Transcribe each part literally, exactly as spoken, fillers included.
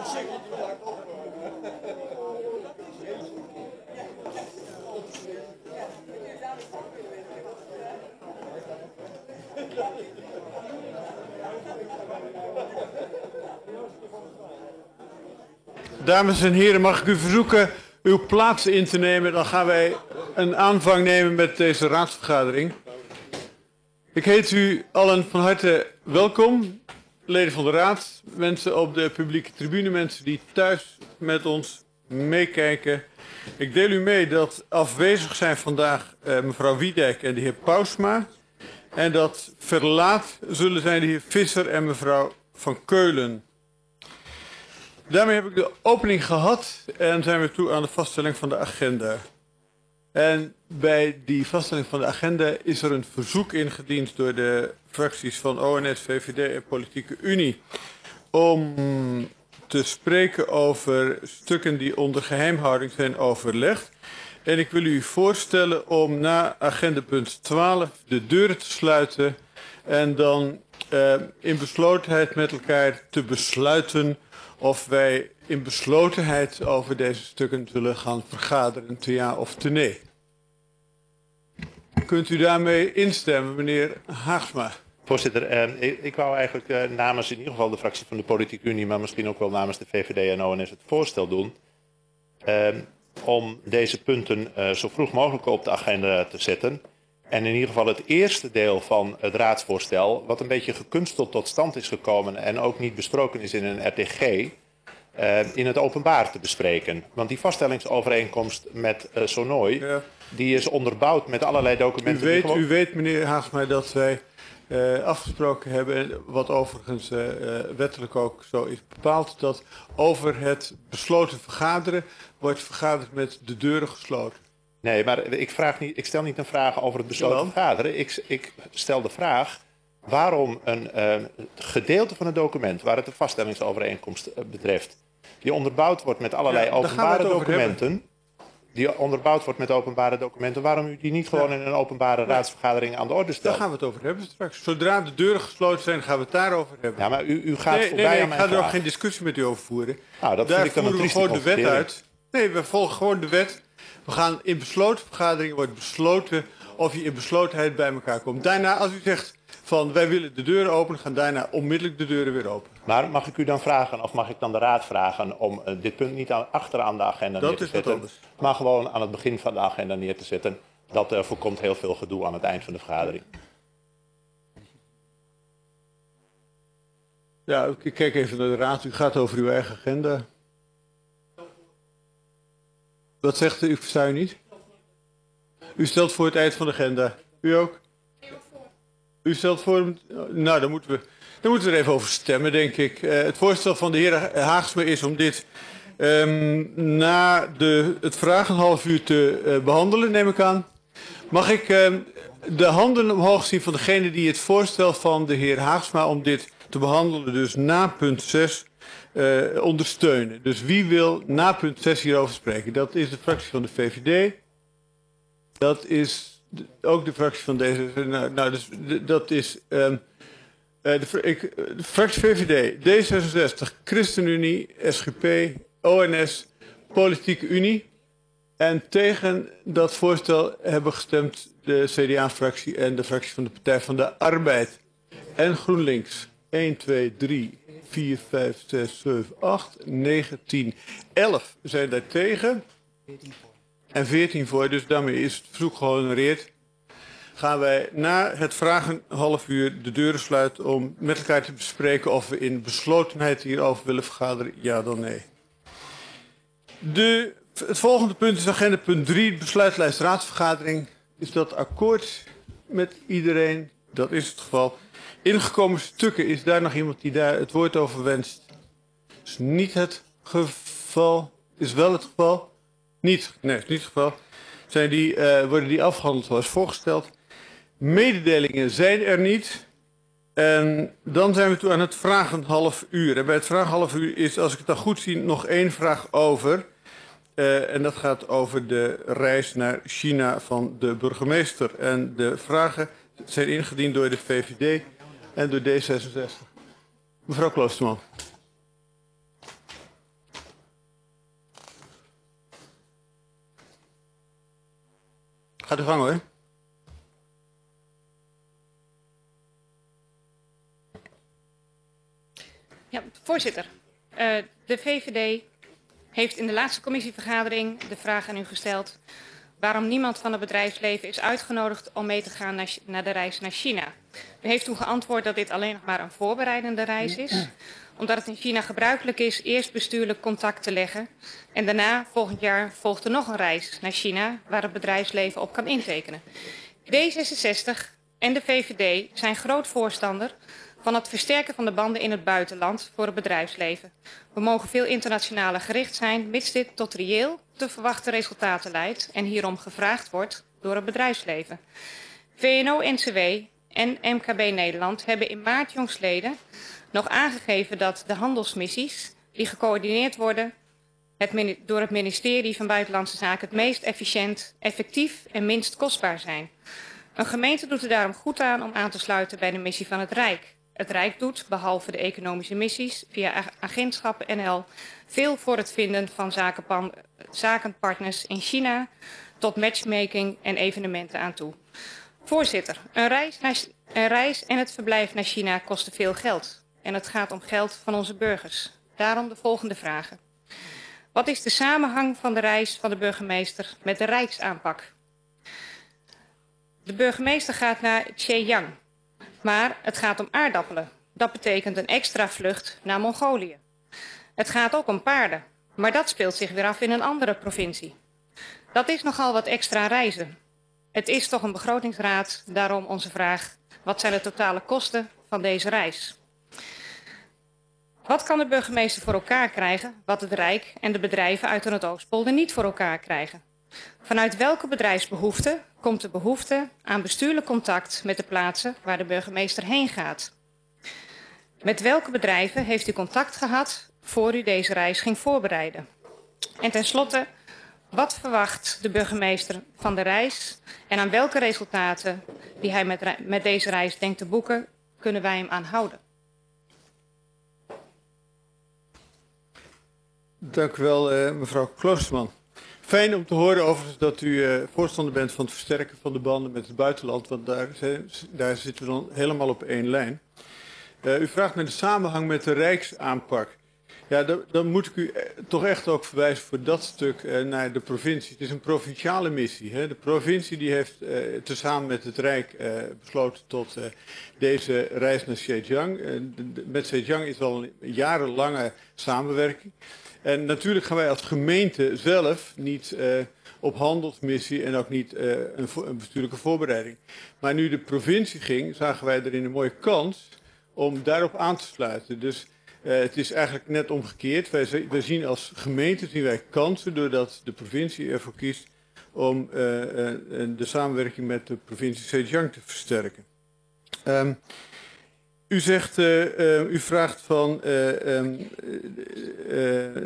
Dames en heren, mag ik u verzoeken uw plaats in te nemen. Dan gaan wij een aanvang nemen met deze raadsvergadering. Ik heet u allen van harte welkom. Leden van de raad, mensen op de publieke tribune, mensen die thuis met ons meekijken. Ik deel u mee dat afwezig zijn vandaag eh, mevrouw Wiedijk en de heer Pausma. En dat verlaat zullen zijn de heer Visser en mevrouw Van Keulen. Daarmee heb ik de opening gehad en zijn we toe aan de vaststelling van de agenda. En bij die vaststelling van de agenda is er een verzoek ingediend door de fracties van O N S, V V D en Politieke Unie om te spreken over stukken die onder geheimhouding zijn overlegd. En ik wil u voorstellen om na agendapunt twaalf de deuren te sluiten en dan uh, in beslotenheid met elkaar te besluiten of wij in beslotenheid over deze stukken zullen gaan vergaderen, te ja of te nee. Kunt u daarmee instemmen, meneer Haagsma? Voorzitter, eh, ik, ik wou eigenlijk eh, namens in ieder geval de fractie van de Politieke Unie, maar misschien ook wel namens de V V D en O N S het voorstel doen eh, om deze punten eh, zo vroeg mogelijk op de agenda te zetten. En in ieder geval het eerste deel van het raadsvoorstel, wat een beetje gekunsteld tot stand is gekomen en ook niet besproken is in een R T G, uh, in het openbaar te bespreken. Want die vaststellingsovereenkomst met uh, Sonoy, ja, die is onderbouwd met allerlei documenten. U weet, gewoon... u weet meneer Haagsma, dat wij uh, afgesproken hebben, wat overigens uh, wettelijk ook zo is bepaald, dat over het besloten vergaderen wordt vergaderd met de deuren gesloten. Nee, maar ik, vraag niet, ik stel niet een vraag over het besloten ja. vergaderen. Ik, ik stel de vraag waarom een uh, gedeelte van het document, waar het de vaststellingsovereenkomst uh, betreft, die onderbouwd wordt met allerlei ja, openbare documenten, die onderbouwd wordt met openbare documenten, waarom u die niet gewoon ja. in een openbare raadsvergadering aan de orde stelt? Daar gaan we het over hebben straks. Zodra de deuren gesloten zijn, gaan we het daarover hebben. Ja, maar u, u gaat nee, voorbij nee, nee, aan mijn ik ga vraag. er ook geen discussie met u over voeren. Nou, dat Daar vind ik dan een voeren we gewoon de wet uit. Nee, we volgen gewoon de wet. We gaan in besloten vergaderingen, wordt besloten of je in beslotenheid bij elkaar komt. Daarna, als u zegt van wij willen de deuren openen, gaan daarna onmiddellijk de deuren weer open. Maar mag ik u dan vragen, of mag ik dan de raad vragen om uh, dit punt niet aan, achteraan de agenda dat neer te zetten, maar gewoon aan het begin van de agenda neer te zetten. Dat uh, voorkomt heel veel gedoe aan het eind van de vergadering. Ja, ik kijk even naar de raad. U gaat over uw eigen agenda. Wat zegt u? Ik versta u niet. U stelt voor het eind van de agenda. U ook? U stelt voor... Nou, dan moeten we, dan moeten we er even over stemmen, denk ik. Uh, het voorstel van de heer Haagsma is om dit um, na de, het vraag een half uur te uh, behandelen, neem ik aan. Mag ik uh, de handen omhoog zien van degene die het voorstel van de heer Haagsma om dit te behandelen, dus na punt zes... Uh, ondersteunen. Dus wie wil na punt zes hierover spreken? Dat is de fractie van de V V D. Dat is de, ook de fractie van deze. Nou, nou dus de, dat is um, uh, de, ik, de fractie V V D, D zesenzestig, ChristenUnie, S G P, O N S, Politieke Unie. En tegen dat voorstel hebben gestemd de C D A-fractie en de fractie van de Partij van de Arbeid. En GroenLinks. een, twee, drie, vier, vijf, zes, zeven, acht, negen, tien, elf zijn daar tegen. En veertien voor, dus daarmee is het verzoek gehonoreerd. Gaan wij na het vragen half uur de deuren sluiten om met elkaar te bespreken of we in beslotenheid hierover willen vergaderen, ja dan nee. De, het volgende punt is agenda punt drie, besluitlijst raadsvergadering. Is dat akkoord met iedereen? Dat is het geval. Ingekomen stukken, is daar nog iemand die daar het woord over wenst? Is niet het geval. Is wel het geval? Niet. Nee, is niet het geval. Zijn die, uh, worden die afgehandeld zoals voorgesteld? Mededelingen zijn er niet. En dan zijn we toe aan het vragen half uur. En bij het vragen half uur is, als ik het dan goed zie, nog één vraag over. Uh, en dat gaat over de reis naar China van de burgemeester. En de vragen zijn ingediend door de V V D en door D zesenzestig. Mevrouw Kloosterman. Gaat uw gang hoor. Ja, voorzitter. Uh, de V V D heeft in de laatste commissievergadering de vraag aan u gesteld waarom niemand van het bedrijfsleven is uitgenodigd om mee te gaan naar, naar de reis naar China. U heeft toen geantwoord dat dit alleen nog maar een voorbereidende reis is, omdat het in China gebruikelijk is eerst bestuurlijk contact te leggen en daarna volgend jaar volgt er nog een reis naar China waar het bedrijfsleven op kan intekenen. D zesenzestig en de V V D zijn groot voorstander van het versterken van de banden in het buitenland voor het bedrijfsleven. We mogen veel internationaler gericht zijn, mits dit tot reëel te verwachten resultaten leidt en hierom gevraagd wordt door het bedrijfsleven. V N O N C W en M K B Nederland hebben in maart jongstleden nog aangegeven dat de handelsmissies die gecoördineerd worden het, door het ministerie van Buitenlandse Zaken het meest efficiënt, effectief en minst kostbaar zijn. Een gemeente doet er daarom goed aan om aan te sluiten bij de missie van het Rijk. Het Rijk doet, behalve de economische missies, via agentschap N L veel voor het vinden van zakenpan, zakenpartners in China tot matchmaking en evenementen aan toe. Voorzitter, een reis, naar, een reis en het verblijf naar China kosten veel geld. En het gaat om geld van onze burgers. Daarom de volgende vragen. Wat is de samenhang van de reis van de burgemeester met de rijksaanpak? De burgemeester gaat naar Zhejiang. Maar het gaat om aardappelen. Dat betekent een extra vlucht naar Mongolië. Het gaat ook om paarden. Maar dat speelt zich weer af in een andere provincie. Dat is nogal wat extra reizen. Het is toch een begrotingsraad, daarom onze vraag. Wat zijn de totale kosten van deze reis? Wat kan de burgemeester voor elkaar krijgen wat het Rijk en de bedrijven uit de Noordoostpolder niet voor elkaar krijgen? Vanuit welke bedrijfsbehoefte komt de behoefte aan bestuurlijk contact met de plaatsen waar de burgemeester heen gaat? Met welke bedrijven heeft u contact gehad voor u deze reis ging voorbereiden? En tenslotte, wat verwacht de burgemeester van de reis en aan welke resultaten die hij met, met deze reis denkt te boeken, kunnen wij hem aanhouden? Dank u wel, uh, mevrouw Kloosterman. Fijn om te horen overigens dat u uh, voorstander bent van het versterken van de banden met het buitenland, want daar, daar zitten we dan helemaal op één lijn. Uh, u vraagt naar de samenhang met de rijksaanpak. Ja, dan, dan moet ik u toch echt ook verwijzen voor dat stuk uh, naar de provincie. Het is een provinciale missie. Hè. De provincie die heeft uh, tezamen met het Rijk uh, besloten tot uh, deze reis naar Zhejiang. Uh, de, de, met Zhejiang is al een jarenlange samenwerking. En natuurlijk gaan wij als gemeente zelf niet uh, op handelsmissie en ook niet uh, een, een bestuurlijke voorbereiding. Maar nu de provincie ging, zagen wij erin een mooie kans om daarop aan te sluiten. Dus uh, het is eigenlijk net omgekeerd. Wij, wij zien als gemeente zien wij kansen doordat de provincie ervoor kiest om uh, uh, de samenwerking met de provincie Zhejiang te versterken. Um, U zegt, uh, uh, u vraagt van uh, um, uh, uh,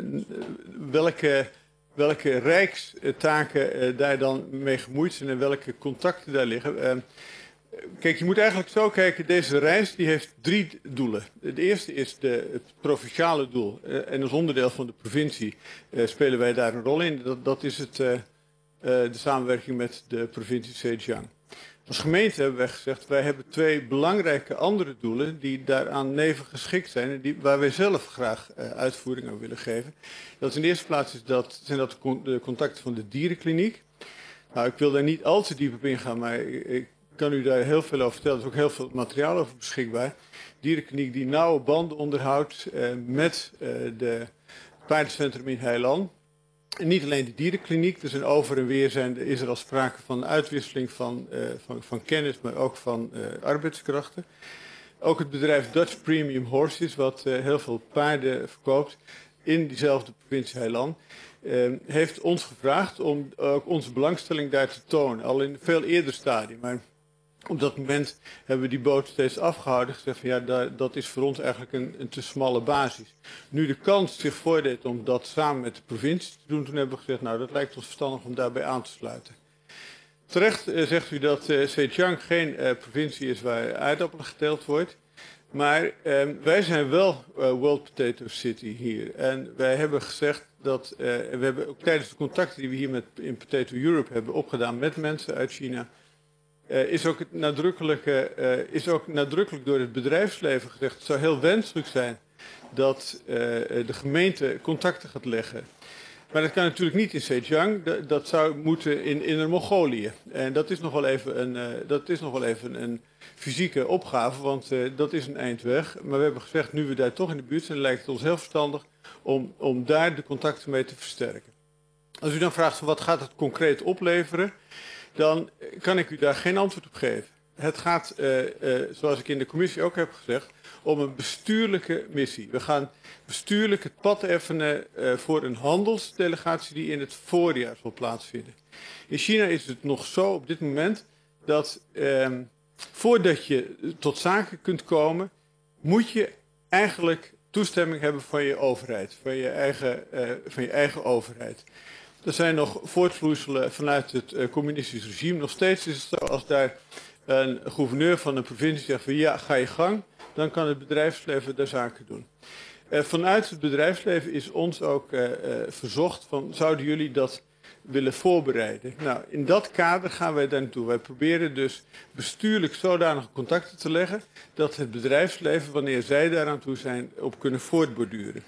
welke, welke rijkstaken uh, daar dan mee gemoeid zijn en welke contacten daar liggen. Uh, kijk, je moet eigenlijk zo kijken, deze reis die heeft drie doelen. De eerste is de, het provinciale doel. Uh, en als onderdeel van de provincie uh, spelen wij daar een rol in. Dat, dat is het, uh, uh, de samenwerking met de provincie Zhejiang. Als gemeente hebben wij gezegd, wij hebben twee belangrijke andere doelen die daaraan neven geschikt zijn en die, waar wij zelf graag uh, uitvoering aan willen geven. Dat is in de eerste plaats is dat, zijn dat de contacten van de dierenkliniek. Nou, ik wil daar niet al te diep op ingaan, maar ik, ik kan u daar heel veel over vertellen. Er is ook heel veel materiaal over beschikbaar. Dierenkliniek die nauwe banden onderhoudt uh, met uh, de paardencentrum in Heiland. En niet alleen de dierenkliniek, dus een over en weer zijn, is er al sprake van uitwisseling van, uh, van, van kennis, maar ook van uh, arbeidskrachten. Ook het bedrijf Dutch Premium Horses, wat uh, heel veel paarden verkoopt in diezelfde provincie Heiland, uh, heeft ons gevraagd om ook onze belangstelling daar te tonen, al in een veel eerder stadium. Maar op dat moment hebben we die boot steeds afgehouden. Gezegd van ja, daar, dat is voor ons eigenlijk een, een te smalle basis. Nu de kans zich voordeed om dat samen met de provincie te doen, toen hebben we gezegd, nou dat lijkt ons verstandig om daarbij aan te sluiten. Terecht uh, zegt u dat uh, Zhejiang geen uh, provincie is waar aardappelen geteeld wordt. Maar uh, wij zijn wel uh, World Potato City hier. En wij hebben gezegd, dat uh, we hebben ook tijdens de contacten die we hier met in Potato Europe hebben opgedaan met mensen uit China, uh, is, ook het nadrukkelijke, uh, is ook nadrukkelijk door het bedrijfsleven gezegd, het zou heel wenselijk zijn dat uh, de gemeente contacten gaat leggen. Maar dat kan natuurlijk niet in Zhejiang, dat, dat zou moeten in Inner Mongolië. En dat is nog wel even een, uh, dat is nog wel even een fysieke opgave, want uh, dat is een eind weg. Maar we hebben gezegd, nu we daar toch in de buurt zijn, lijkt het ons heel verstandig om, om daar de contacten mee te versterken. Als u dan vraagt wat gaat het concreet opleveren, dan kan ik u daar geen antwoord op geven. Het gaat, uh, uh, zoals ik in de commissie ook heb gezegd, om een bestuurlijke missie. We gaan bestuurlijk het pad effenen uh, voor een handelsdelegatie die in het voorjaar zal plaatsvinden. In China is het nog zo op dit moment dat uh, voordat je tot zaken kunt komen, moet je eigenlijk toestemming hebben van je overheid, van je eigen, uh, van je eigen overheid. Er zijn nog voortvloeiselen vanuit het uh, communistisch regime. Nog steeds is het zo, als daar een gouverneur van een provincie zegt van ja, ga je gang, dan kan het bedrijfsleven daar zaken doen. Uh, vanuit het bedrijfsleven is ons ook uh, uh, verzocht van zouden jullie dat willen voorbereiden. Nou, in dat kader gaan wij daar naartoe. Wij proberen dus bestuurlijk zodanige contacten te leggen dat het bedrijfsleven, wanneer zij daaraan toe zijn, op kunnen voortborduren.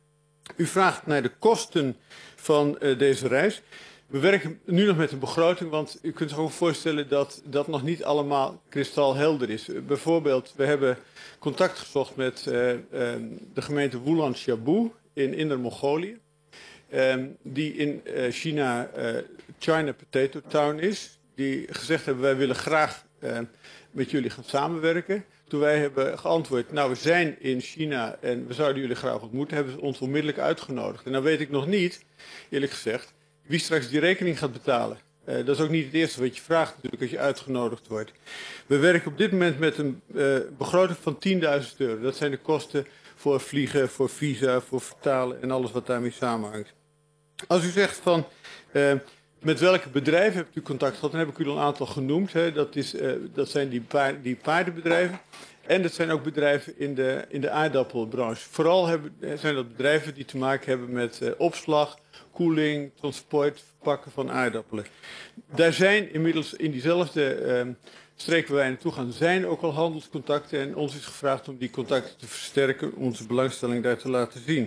U vraagt naar de kosten van uh, deze reis. We werken nu nog met een begroting, want u kunt zich ook voorstellen dat dat nog niet allemaal kristalhelder is. Uh, bijvoorbeeld, we hebben contact gezocht met uh, uh, de gemeente Wulan Shabu in Inner Mongolië. Um, die in uh, China uh, China Potato Town is. Die gezegd hebben, wij willen graag uh, met jullie gaan samenwerken. Toen wij hebben geantwoord, nou we zijn in China en we zouden jullie graag ontmoeten, hebben ze ons onmiddellijk uitgenodigd. En dan weet ik nog niet, eerlijk gezegd, wie straks die rekening gaat betalen. Uh, dat is ook niet het eerste wat je vraagt natuurlijk als je uitgenodigd wordt. We werken op dit moment met een uh, begroting van tienduizend euro. Dat zijn de kosten voor vliegen, voor visa, voor vertalen en alles wat daarmee samenhangt. Als u zegt van uh, met welke bedrijven hebt u contact gehad, dan heb ik u al een aantal genoemd. Hè. Dat, is, uh, dat zijn die, paard, die paardenbedrijven. En dat zijn ook bedrijven in de, in de aardappelbranche. Vooral hebben, zijn dat bedrijven die te maken hebben met uh, opslag, koeling, transport, verpakken van aardappelen. Daar zijn inmiddels in diezelfde uh, streek waar wij naartoe gaan, zijn ook al handelscontacten. En ons is gevraagd om die contacten te versterken, onze belangstelling daar te laten zien.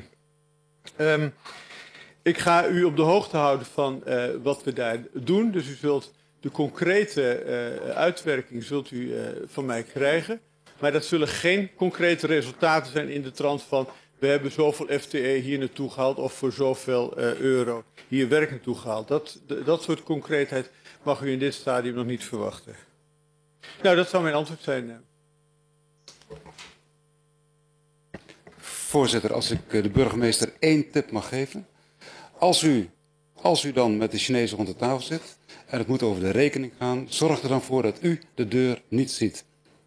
Um, ik ga u op de hoogte houden van uh, wat we daar doen. Dus u zult de concrete uh, uitwerking zult u, uh, van mij krijgen. Maar dat zullen geen concrete resultaten zijn in de trant van we hebben zoveel F T E hier naartoe gehaald of voor zoveel uh, euro hier werk naartoe gehaald. Dat, de, dat soort concreetheid mag u in dit stadium nog niet verwachten. Nou, dat zou mijn antwoord zijn. Voorzitter, als ik de burgemeester één tip mag geven. Als u, als u dan met de Chinezen rond de tafel zit en het moet over de rekening gaan, zorg er dan voor dat u de deur niet ziet.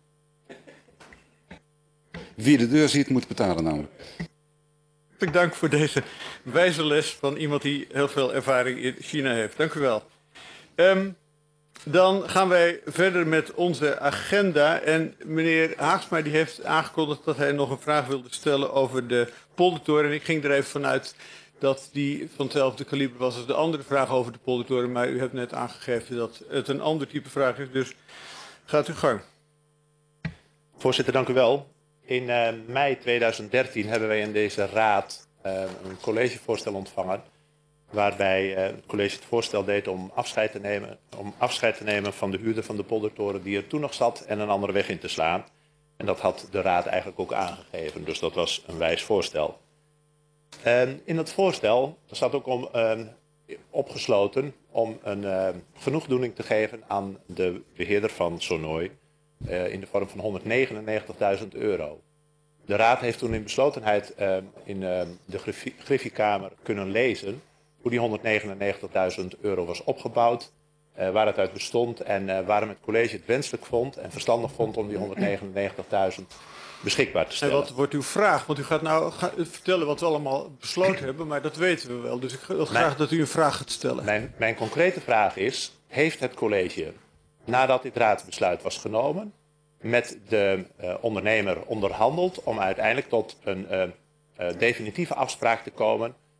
Wie de deur ziet, moet betalen namelijk. Hartelijk dank voor deze wijze les van iemand die heel veel ervaring in China heeft. Dank u wel. Um, dan gaan wij verder met onze agenda. En meneer Haagsma die heeft aangekondigd dat hij nog een vraag wilde stellen over de poldertoren. En ik ging er even vanuit dat die van hetzelfde kaliber was als de andere vraag over de poldertoren. Maar u hebt net aangegeven dat het een ander type vraag is. Dus gaat u gang. Voorzitter, dank u wel. In uh, mei tweeduizend dertien hebben wij in deze raad uh, een collegevoorstel ontvangen. Waarbij uh, het college het voorstel deed om afscheid, te nemen, om afscheid te nemen van de huurder van de poldertoren die er toen nog zat en een andere weg in te slaan. En dat had de raad eigenlijk ook aangegeven. Dus dat was een wijs voorstel. Uh, in dat voorstel zat ook om, uh, opgesloten om een uh, genoegdoening te geven aan de beheerder van Sonoy. Uh, in de vorm van honderdnegenennegentigduizend euro. De raad heeft toen in beslotenheid uh, in uh, de Griffie, Griffiekamer kunnen lezen hoe die honderdnegenennegentigduizend euro was opgebouwd, uh, waar het uit bestond en uh, waarom het college het wenselijk vond en verstandig vond om die honderdnegenennegentigduizend beschikbaar te stellen. En wat wordt uw vraag? Want u gaat nou ga, vertellen wat we allemaal besloten hebben, maar dat weten we wel. Dus ik wil graag mijn, dat u een vraag gaat stellen. Mijn, mijn concrete vraag is, heeft het college, nadat dit raadsbesluit was genomen, met de uh, ondernemer onderhandeld om uiteindelijk tot een uh, uh, definitieve afspraak te komen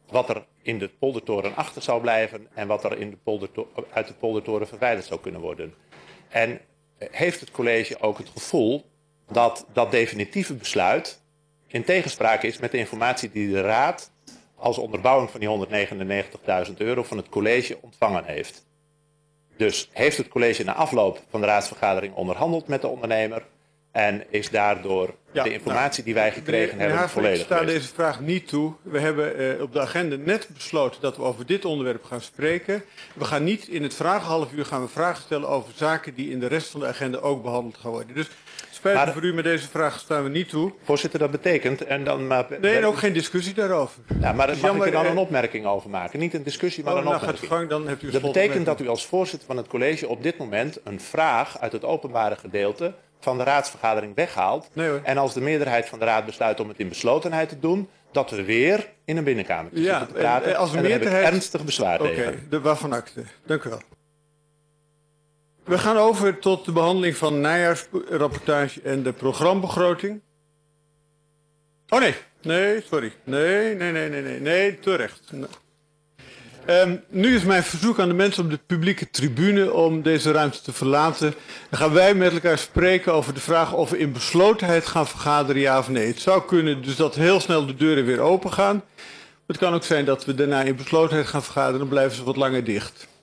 wat er in de poldertoren achter zal blijven en wat er in de poldertoren, uit de poldertoren verwijderd zou kunnen worden. En heeft het college ook het gevoel dat dat definitieve besluit in tegenspraak is met de informatie die de Raad als onderbouwing van die honderdnegenennegentigduizend euro van het college ontvangen heeft. Dus heeft het college na afloop van de raadsvergadering onderhandeld met de ondernemer en is daardoor Ja, de informatie nou, die wij gekregen meneer hebben Haaflijk, volledig ik sta geweest? deze vraag niet toe. We hebben uh, op de agenda net besloten dat we over dit onderwerp gaan spreken. We gaan niet in het vragenhalf uur gaan we vragen stellen over zaken die in de rest van de agenda ook behandeld gaan worden. Dus spijt me Maar- voor u, maar deze vraag staan we niet toe. Voorzitter, dat betekent en dan maar. Nee, en ook geen discussie daarover. Ja, maar daar mag jammer, ik er dan eh, een opmerking over maken? Niet een discussie, maar Oh, een nou gaat opmerking. u gang, dan hebt u Dat betekent dat u als voorzitter van het college op dit moment een vraag uit het openbare gedeelte van de raadsvergadering weghaalt. Nee, hoor. En als de meerderheid van de raad besluit om het in beslotenheid te doen, dat we weer in een binnenkamer Ja, zitten te praten. en- en als een en daar heb ik meerderheid- ernstig bezwaar Oké, tegen. de waarvan akte. Dank u wel. We gaan over tot de behandeling van de najaarsrapportage en de programbegroting. Oh nee, nee, sorry. Nee, nee, nee, nee, nee, nee, terecht. Nee. Um, nu is mijn verzoek aan de mensen op de publieke tribune om deze ruimte te verlaten. Dan gaan wij met elkaar spreken over de vraag of we in beslotenheid gaan vergaderen, ja of nee. Het zou kunnen dus dat heel snel de deuren weer open gaan. Het kan ook zijn dat we daarna in beslotenheid gaan vergaderen, dan blijven ze wat langer dicht.